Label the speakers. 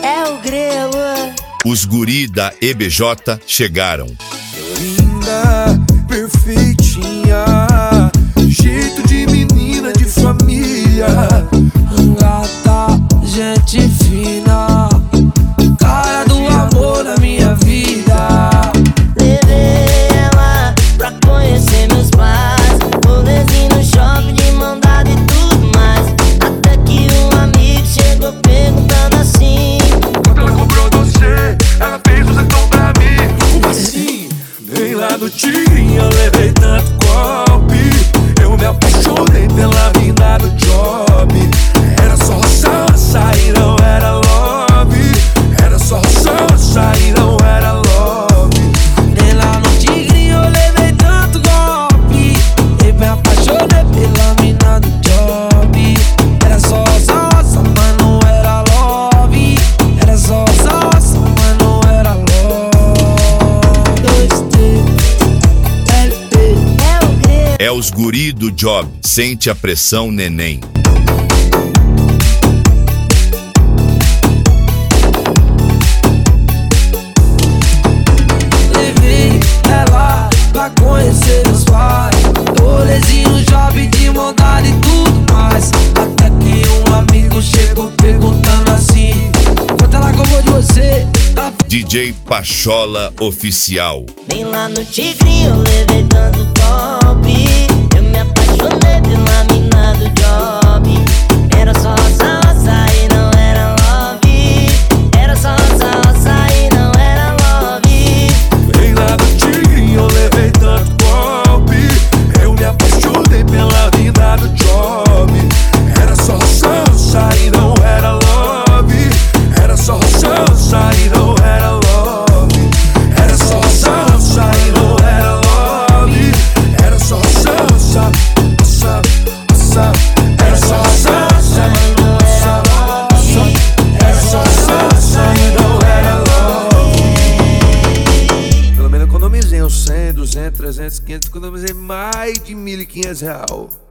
Speaker 1: É o Grelo.
Speaker 2: Os guri da EBJ chegaram.
Speaker 3: Linda, perfeitinha, jeito de menina de família,
Speaker 4: gata, gente fina, cara do amor da minha vida.
Speaker 1: Levei ela pra conhecer meus pais, rolezinho no shopping de mão dada e tudo mais. Até que um amigo chegou perguntando assim:
Speaker 3: quando ela comprou você, ela fez o sertão pra mim. Como assim? Vem lá do Tigrinho, eu levei tanto golpe, eu me apaixonei pela mina do job. Era só açaí, não era love. Era só açaí, não era love.
Speaker 4: Nem lá no Tigrinho eu levei tanto golpe, eu me apaixonei pela mina do job. Era só salsa, mas não era love. Era só salsa, mas não era love. 2T, LP.
Speaker 1: É o Grelo.
Speaker 2: É os guri do job. Sente a pressão, neném.
Speaker 4: Levei ela pra conhecer meus pais, rolezinho no shopping de mão dada e tudo mais. Até que um amigo chegou perguntando assim: quanto ela comprou de você?
Speaker 2: DJ Pachola Oficial.
Speaker 1: Vem lá no Tigrinho, eu levei tanto golpe, eu me apaixonei pela mina do job. Era só açaí, não era love. Era só açaí, não era love.
Speaker 3: Vem lá do Tigrinho, eu levei tanto golpe, eu me apaixonei pela mina do job. Era só açaí, não era love. Era só açaí, não era love. Era só açaí, não era love. Era só açaí. Era só açaí, não era love. Era só açaí, não era love. Pelo menos economizei uns 100, 200, 300, 500, economizei mais de R$1.500.